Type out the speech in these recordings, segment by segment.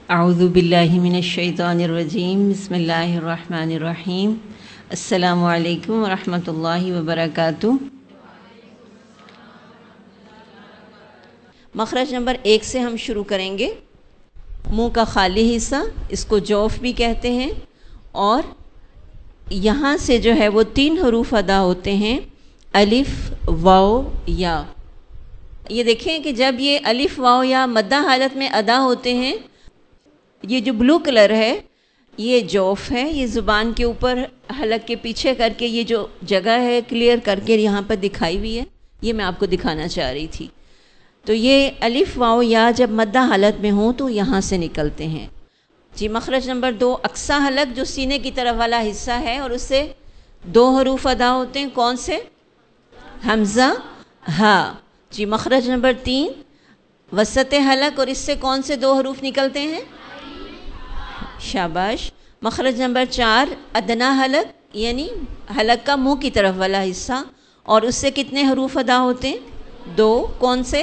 اعوذ باللہ من الشیطان الرجیم بسم اللہ الرحمن الرحیم السلام علیکم ورحمۃ اللہ وبرکاتہ۔ مخرج نمبر 1 سے ہم شروع کریں گے۔ منہ کا خالی حصہ، اس کو جوف بھی کہتے ہیں، اور یہاں سے جو ہے وہ 3 حروف ادا ہوتے ہیں، الف واو یا۔ یہ دیکھیں کہ جب یہ الف واو یا مدہ حالت میں ادا ہوتے ہیں، یہ جو بلو کلر ہے یہ جوف ہے، یہ زبان کے اوپر حلق کے پیچھے کر کے یہ جو جگہ ہے کلیئر کر کے یہاں پر دکھائی ہوئی ہے، یہ میں آپ کو دکھانا چاہ رہی تھی۔ تو یہ الف واو یا جب مدہ حالت میں ہوں تو یہاں سے نکلتے ہیں۔ جی مخرج نمبر 2 اقصی حلق جو سینے کی طرف والا حصہ ہے، اور اس سے 2 حروف ادا ہوتے ہیں، کون سے؟ حمزہ ہا۔ جی مخرج نمبر 3 وسط حلق، اور اس سے کون سے 2 حروف نکلتے ہیں؟ شاباش۔ مخرج نمبر 4 ادنا حلق، یعنی حلق کا منہ کی طرف والا حصہ، اور اس سے کتنے حروف ادا ہوتے ہیں؟ 2، کون سے؟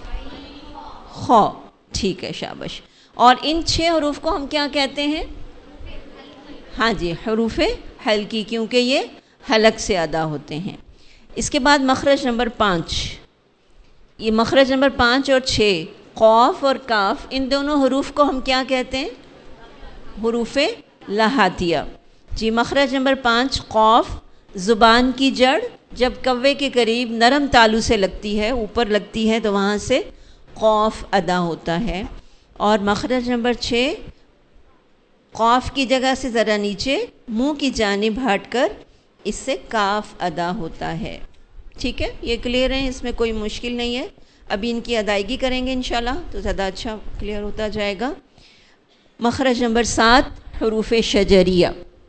خو۔ ٹھیک ہے، شاباش۔ اور ان 6 حروف کو ہم کیا کہتے ہیں؟ ہاں جی، حروف حلقی، کیونکہ یہ حلق سے ادا ہوتے ہیں۔ اس کے بعد مخرج نمبر 5، یہ مخرج نمبر 5 اور 6 قاف اور کاف، ان دونوں حروف کو ہم کیا کہتے ہیں؟ حروف لہاتیہ۔ جی مخرج نمبر 5 قاف، زبان کی جڑ جب کوے کے قریب نرم تالو سے لگتی ہے، اوپر لگتی ہے، تو وہاں سے قاف ادا ہوتا ہے۔ اور مخرج نمبر 6 قاف کی جگہ سے ذرا نیچے منہ کی جانب ہٹ کر اس سے کاف ادا ہوتا ہے۔ ٹھیک ہے، یہ کلیئر ہے، اس میں کوئی مشکل نہیں ہے۔ ابھی ان کی ادائیگی کریں گے انشاءاللہ تو زیادہ اچھا کلیئر ہوتا جائے گا۔ مخرج نمبر 7 حروف شجریہ،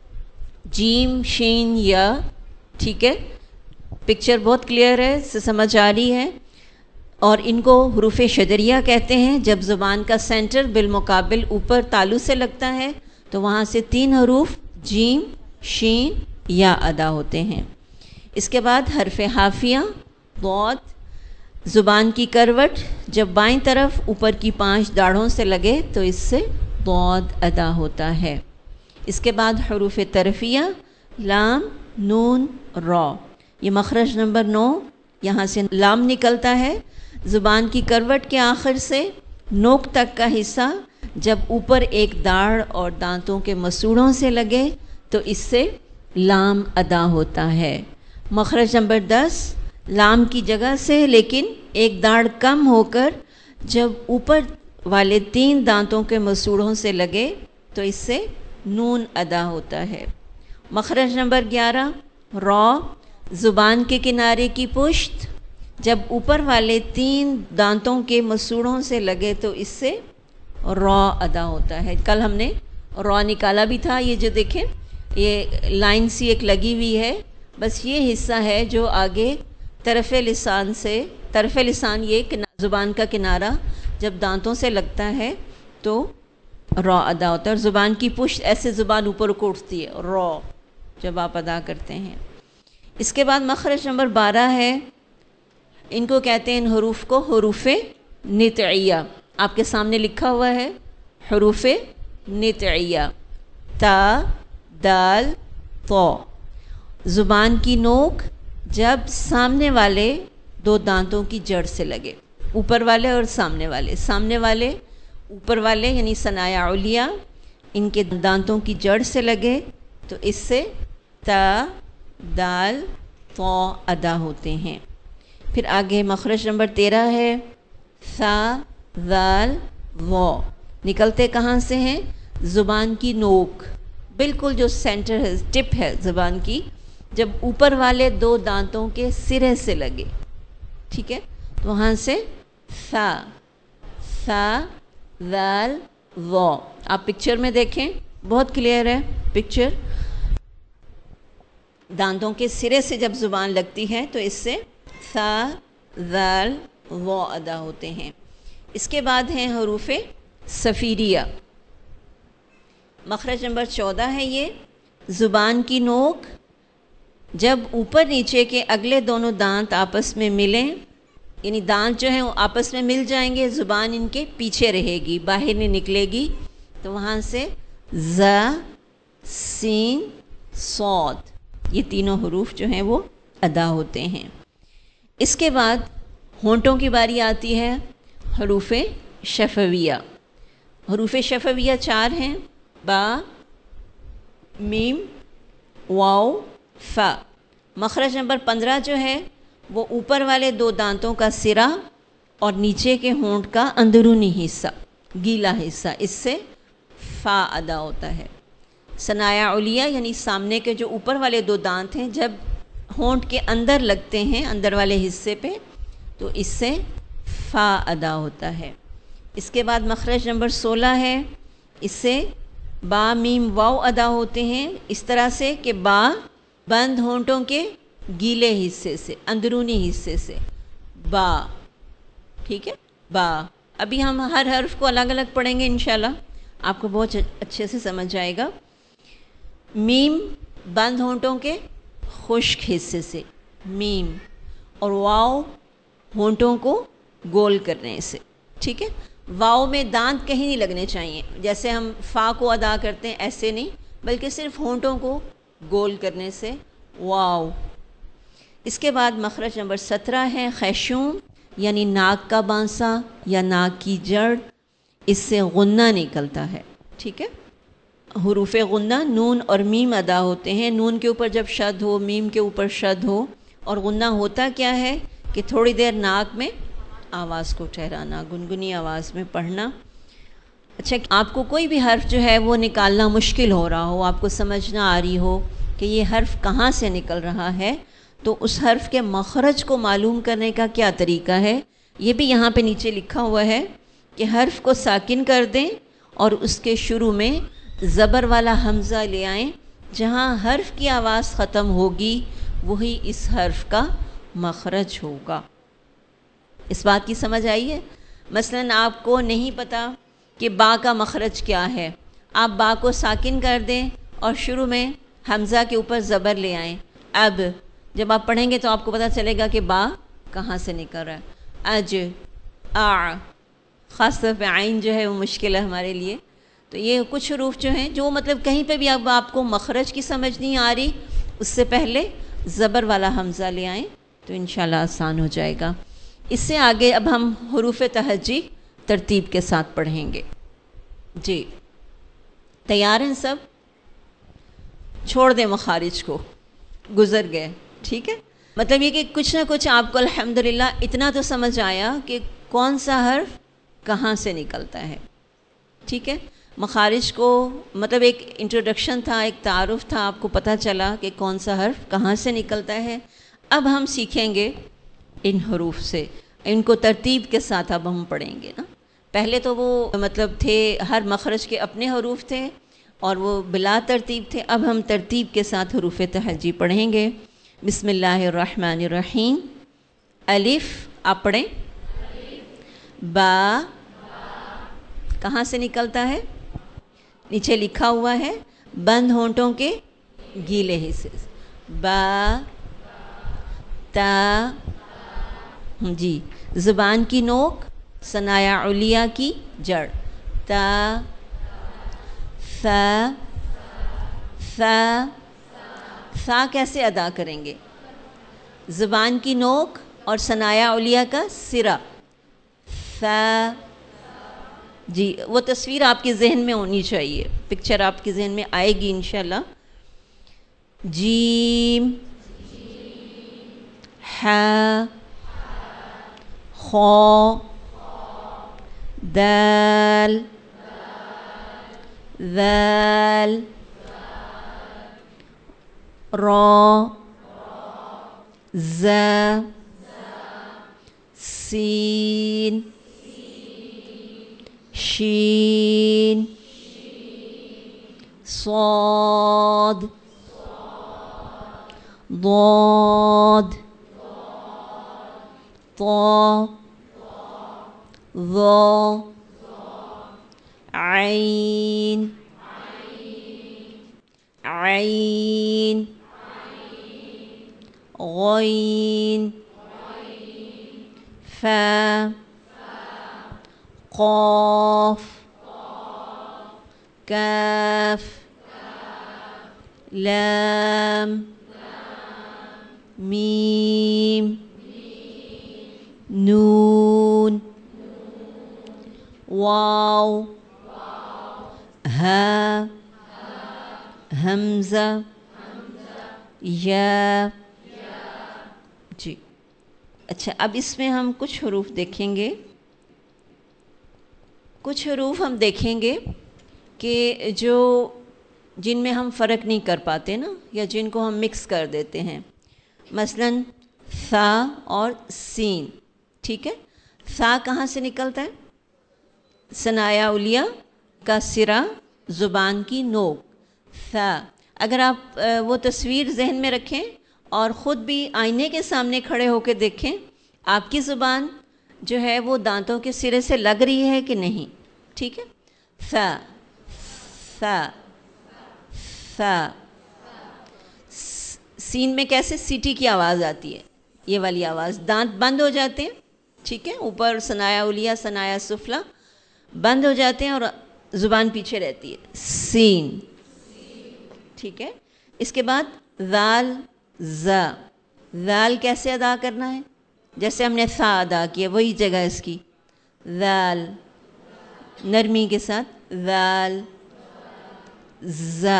جیم شین یا۔ ٹھیک ہے، پکچر بہت کلیئر ہے، اس سے سمجھ آ رہی ہے۔ اور ان کو حروف شجریہ کہتے ہیں جب زبان کا سینٹر بالمقابل اوپر تالو سے لگتا ہے تو وہاں سے 3 حروف جیم شین یا ادا ہوتے ہیں۔ اس کے بعد حرف حافیہ ضاد، زبان کی کروٹ جب بائیں طرف اوپر کی 5 داڑھوں سے لگے تو اس سے ضاد ادا ہوتا ہے۔ اس کے بعد حروف طرفیہ لام نون را، یہ مخرج نمبر 9، یہاں سے لام نکلتا ہے، زبان کی کروٹ کے آخر سے نوک تک کا حصہ جب اوپر ایک داڑھ اور دانتوں کے مسوڑوں سے لگے تو اس سے لام ادا ہوتا ہے۔ مخرج نمبر 10 لام کی جگہ سے لیکن ایک داڑھ کم ہو کر جب اوپر والے 3 دانتوں کے مسوڑوں سے لگے تو اس سے نون ادا ہوتا ہے۔ مخرج نمبر 11 را، زبان کے کنارے کی پشت جب اوپر والے 3 دانتوں کے مسوڑوں سے لگے تو اس سے را ادا ہوتا ہے۔ کل ہم نے را نکالا بھی تھا، یہ جو دیکھیں یہ لائن سی ایک لگی ہوئی ہے، بس یہ حصہ ہے جو آگے طرف لسان سے، طرف لسان یہ زبان کا کنارہ جب دانتوں سے لگتا ہے تو را ادا ہوتا ہے، اور زبان کی پشت ایسے زبان اوپر کو اٹھتی ہے را جب آپ ادا کرتے ہیں۔ اس کے بعد مخرج نمبر 12 ہے، ان کو کہتے ہیں ان حروف کو حروف نطعیہ، آپ کے سامنے لکھا ہوا ہے حروف نطعیہ، تا دال طا، زبان کی نوک جب سامنے والے 2 دانتوں کی جڑ سے لگے، اوپر والے اور سامنے والے، سامنے والے اوپر والے یعنی ثنایا علیہ ان کے دانتوں کی جڑ سے لگے تو اس سے تا دال طا ادا ہوتے ہیں۔ پھر آگے مخرج نمبر 13 ہے ثا ذال وا، نکلتے کہاں سے ہیں؟ زبان کی نوک، بالکل جو سینٹر ہے، ٹپ ہے زبان کی، جب اوپر والے 2 دانتوں کے سرے سے لگے، ٹھیک ہے، تو وہاں سے ثا ذال وا۔ آپ پکچر میں دیکھیں بہت کلیئر ہے پکچر، دانتوں کے سرے سے جب زبان لگتی ہے تو اس سے ثا ذال وا ادا ہوتے ہیں۔ اس کے بعد ہیں حروف صفیریہ، مخرج نمبر 14 ہے یہ، زبان کی نوک جب اوپر نیچے کے اگلے دونوں دانت آپس میں ملیں، یعنی دانت جو ہیں وہ آپس میں مل جائیں گے، زبان ان کے پیچھے رہے گی، باہر نہیں نکلے گی، تو وہاں سے ز سین صاد، یہ تینوں حروف جو ہیں وہ ادا ہوتے ہیں۔ اس کے بعد ہونٹوں کی باری آتی ہے، حروف شفویہ۔ حروف شفویہ 4 ہیں، با، میم، واو، فا۔ مخرج نمبر 15 جو ہے وہ اوپر والے 2 دانتوں کا سرا اور نیچے کے ہونٹ کا اندرونی حصہ، گیلا حصہ، اس سے فا ادا ہوتا ہے۔ ثنایا علیہ یعنی سامنے کے جو اوپر والے 2 دانت ہیں، جب ہونٹ کے اندر لگتے ہیں، اندر والے حصے پہ، تو اس سے فا ادا ہوتا ہے۔ اس کے بعد مخرج نمبر 16 ہے، اس سے با، میم، واو ادا ہوتے ہیں، اس طرح سے کہ با بند ہونٹوں کے گیلے حصے سے، اندرونی حصے سے، با، ٹھیک ہے، با۔ ابھی ہم ہر حرف کو الگ الگ پڑھیں گے انشاءاللہ، آپ کو بہت اچھے سے سمجھ جائے گا۔ میم بند ہونٹوں کے خشک حصے سے، میم، اور واو ہونٹوں کو گول کرنے سے، ٹھیک ہے۔ واو میں دانت کہیں نہیں لگنے چاہیے، جیسے ہم فا کو ادا کرتے ہیں ایسے نہیں، بلکہ صرف ہونٹوں کو گول کرنے سے واو۔ اس کے بعد مخرج نمبر 17 ہے خیشوم، یعنی ناک کا بانسا یا ناک کی جڑ، اس سے غنہ نکلتا ہے، ٹھیک ہے۔ حروف غنہ نون اور میم ادا ہوتے ہیں، نون کے اوپر جب شد ہو، میم کے اوپر شد ہو، اور غنہ ہوتا کیا ہے کہ تھوڑی دیر ناک میں آواز کو ٹھہرانا، گنگنی آواز میں پڑھنا۔ اچھا، آپ کو کوئی بھی حرف جو ہے وہ نکالنا مشکل ہو رہا ہو، آپ کو سمجھ نہ آ رہی ہو کہ یہ حرف کہاں سے نکل رہا ہے، تو اس حرف کے مخرج کو معلوم کرنے کا کیا طریقہ ہے، یہ بھی یہاں پہ نیچے لکھا ہوا ہے کہ حرف کو ساکن کر دیں اور اس کے شروع میں زبر والا حمزہ لے آئیں، جہاں حرف کی آواز ختم ہوگی وہی اس حرف کا مخرج ہوگا۔ اس بات کی سمجھ آئی ہے؟ مثلاً آپ کو نہیں پتہ کہ با کا مخرج کیا ہے، آپ با کو ساکن کر دیں اور شروع میں حمزہ کے اوپر زبر لے آئیں۔ اب جب آپ پڑھیں گے تو آپ کو پتہ چلے گا کہ با کہاں سے نکل رہا ہے۔ اج، آ، خاص طور پہ عین جو ہے وہ مشکل ہے ہمارے لیے۔ تو یہ کچھ حروف جو ہیں جو مطلب کہیں پہ بھی اب آپ کو مخرج کی سمجھ نہیں آ رہی، اس سے پہلے زبر والا حمزہ لے آئیں تو انشاءاللہ آسان ہو جائے گا۔ اس سے آگے اب ہم حروف تہجی ترتیب کے ساتھ پڑھیں گے۔ جی تیار ہیں سب؟ چھوڑ دیں مخارج کو، گزر گئے، ٹھیک ہے۔ مطلب یہ کہ کچھ نہ کچھ آپ کو الحمدللہ اتنا تو سمجھ آیا کہ کون سا حرف کہاں سے نکلتا ہے، ٹھیک ہے۔ مخارج کو مطلب ایک انٹروڈکشن تھا، ایک تعارف تھا، آپ کو پتہ چلا کہ کون سا حرف کہاں سے نکلتا ہے۔ اب ہم سیکھیں گے ان حروف سے، ان کو ترتیب کے ساتھ اب ہم پڑھیں گے نا۔ پہلے تو وہ مطلب تھے ہر مخرج کے اپنے حروف تھے اور وہ بلا ترتیب تھے، اب ہم ترتیب کے ساتھ حروف تہجی پڑھیں گے۔ بسم اللہ الرحمن الرحیم۔ الف آپ پڑھیں، با کہاں سے نکلتا ہے؟ نیچے لکھا ہوا ہے بند ہونٹوں کے گیلے حصے سے، با، تا، جی زبان کی نوک، ثنایا علیہ کی جڑ، تا، ثا، ثا۔ ثا کیسے ادا کریں گے؟ زبان کی نوک اور ثنایا علیہ کا سرا، ثا، جی وہ تصویر آپ کے ذہن میں ہونی چاہیے، پکچر آپ کے ذہن میں آئے گی انشاءاللہ۔ جیم، ہا، خا، دال، ذال، را، زا، سین، شین، صاد، ضاد، طا، ظا، عین، عین، غین، فا، قاف، کاف لام میم نون واو ہا حمزہ یا. جی اچھا، اب اس میں ہم کچھ حروف دیکھیں گے. کچھ حروف ہم دیکھیں گے کہ جن میں ہم فرق نہیں کر پاتے نا، یا جن کو ہم مکس کر دیتے ہیں. مثلاً ثا اور سین. ٹھیک ہے، ثا کہاں سے نکلتا ہے؟ ثنایا علیہ کا سرا، زبان کی نوک. ثا. اگر آپ وہ تصویر ذہن میں رکھیں اور خود بھی آئینے کے سامنے کھڑے ہو کے دیکھیں آپ کی زبان جو ہے وہ دانتوں کے سرے سے لگ رہی ہے کہ نہیں. ٹھیک ہے، ثا ثا ثا. سین میں کیسے سیٹی کی آواز آتی ہے، یہ والی آواز. دانت بند ہو جاتے ہیں. ٹھیک ہے، اوپر ثنایا علیہ ثنایا سفلی بند ہو جاتے ہیں اور زبان پیچھے رہتی ہے. سین. ٹھیک ہے، اس کے بعد ذال زا. ذال کیسے ادا کرنا ہے؟ جیسے ہم نے ثا ادا کیا وہی جگہ اس کی. ذال نرمی کے ساتھ. ذال زا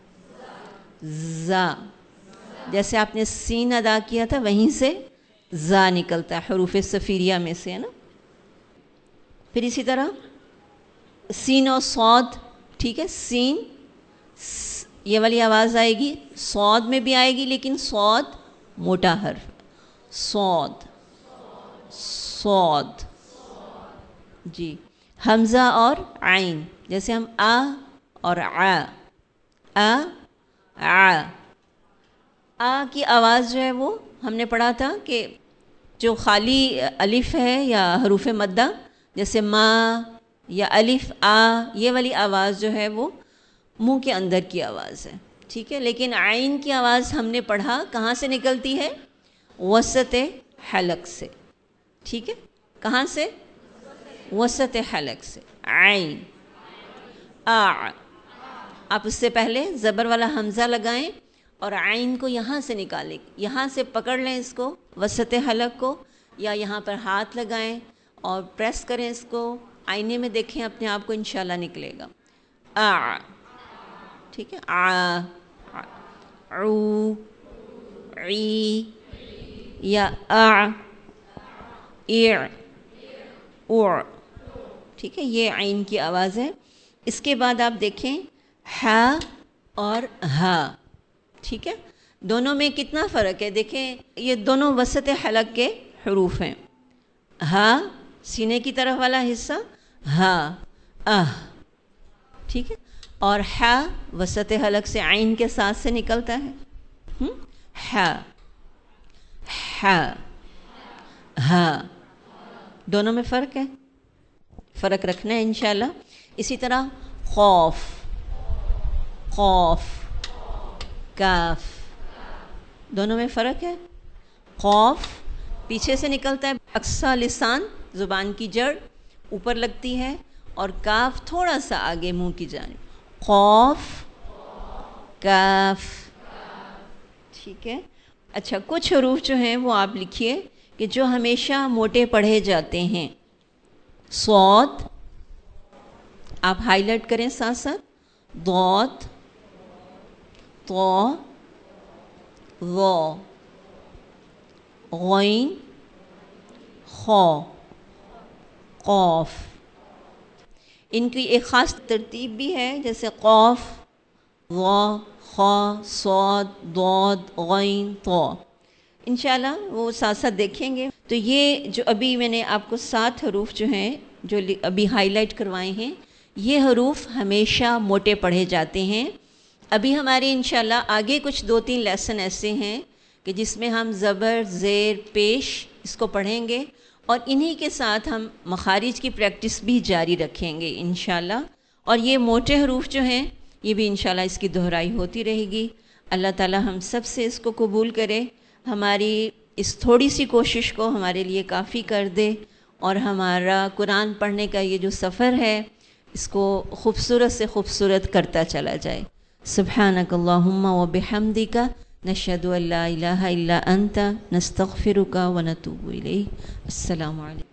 زا. جیسے آپ نے سین ادا کیا تھا وہیں سے زا نکلتا ہے، حروف صفیریہ میں سے ہے نا. پھر اسی طرح سین اور صاد. ٹھیک ہے، سین یہ والی آواز آئے گی، صاد میں بھی آئے گی لیکن صاد موٹا حرف. صاد صاد. جی حمزہ اور عین. جیسے ہم آ اور آ کی آواز جو ہے وہ ہم نے پڑھا تھا کہ جو خالی الف ہے یا حروف مدہ جیسے ما یا الف آ، یہ والی آواز جو ہے وہ منہ کے اندر کی آواز ہے. ٹھیک ہے، لیکن عین کی آواز ہم نے پڑھا کہاں سے نکلتی ہے؟ وسط حلق سے. ٹھیک ہے، کہاں سے؟ وسط حلق سے. عین آ. آپ اس سے پہلے زبر والا حمزہ لگائیں اور عین کو یہاں سے نکالیں، یہاں سے پکڑ لیں اس کو وسط حلق کو، یا یہاں پر ہاتھ لگائیں اور پریس کریں اس کو. آئینے میں دیکھیں اپنے آپ کو، انشاءاللہ نکلے گا. آ. ٹھیک ہے، آ عو عی یا آ اع اوع. ٹھیک ہے، یہ عین کی آواز ہے. اس کے بعد آپ دیکھیں ہا اور ہا. ٹھیک ہے، دونوں میں کتنا فرق ہے. دیکھیں یہ دونوں وسط حلق کے حروف ہیں. ہا سینے کی طرف والا حصہ، ہا ٹھیک ہے، اور ہا وسط حلق سے عین کے ساتھ سے نکلتا ہے. ہا ہا ہا. دونوں میں فرق ہے، فرق رکھنا ہے انشاءاللہ. اسی طرح خوف خوف کاف. دونوں میں فرق ہے. خوف پیچھے سے نکلتا ہے، اقصی لسان زبان کی جڑ اوپر لگتی ہے، اور کاف تھوڑا سا آگے منہ کی جانب. خوف کاف. ٹھیک ہے. اچھا، کچھ حروف جو ہیں وہ آپ لکھیے کہ جو ہمیشہ موٹے پڑھے جاتے ہیں. صاد آپ ہائی لائٹ کریں ساتھ ساتھ. ضاد طا ظا غین خا قاف. ان کی ایک خاص ترتیب بھی ہے، جیسے قاف ظا خا صاد ضاد غین طا. انشاءاللہ وہ ساتھ ساتھ دیکھیں گے. تو یہ جو ابھی میں نے آپ کو 7 حروف جو ہیں جو ابھی ہائی لائٹ کروائے ہیں، یہ حروف ہمیشہ موٹے پڑھے جاتے ہیں. ابھی ہمارے انشاءاللہ آگے کچھ 2-3 لیسن ایسے ہیں کہ جس میں ہم زبر زیر پیش اس کو پڑھیں گے، اور انہی کے ساتھ ہم مخارج کی پریکٹس بھی جاری رکھیں گے انشاءاللہ. اور یہ موٹے حروف جو ہیں یہ بھی انشاءاللہ اس کی دہرائی ہوتی رہے گی. اللہ تعالی ہم سب سے اس کو قبول کرے، ہماری اس تھوڑی سی کوشش کو ہمارے لیے کافی کر دے، اور ہمارا قرآن پڑھنے کا یہ جو سفر ہے اس کو خوبصورت سے خوبصورت کرتا چلا جائے. سبحانک اللہم و بحمدک نشہد ان لا الہ الا انت نستغفرک و نتوب الیک. السلام علیکم.